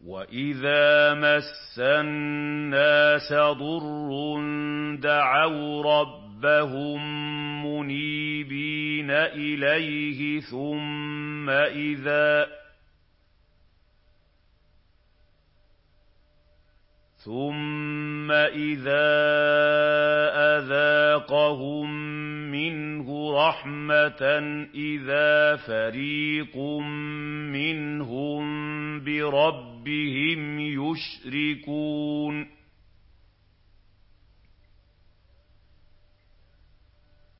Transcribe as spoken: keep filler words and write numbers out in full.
وَإِذَا مَسَّ النَّاسَ ضُرٌّ دَعَوْا رَبَّهُم مُّنِيبِينَ إِلَيْهِ ثُمَّ إِذَا ثُمَّ إِذَا أَذَاقَهُم مِّنْهُ رَحْمَةً إِذَا فَرِيقٌ مِّنْهُم بِرَبِّهِمْ يُشْرِكُونَ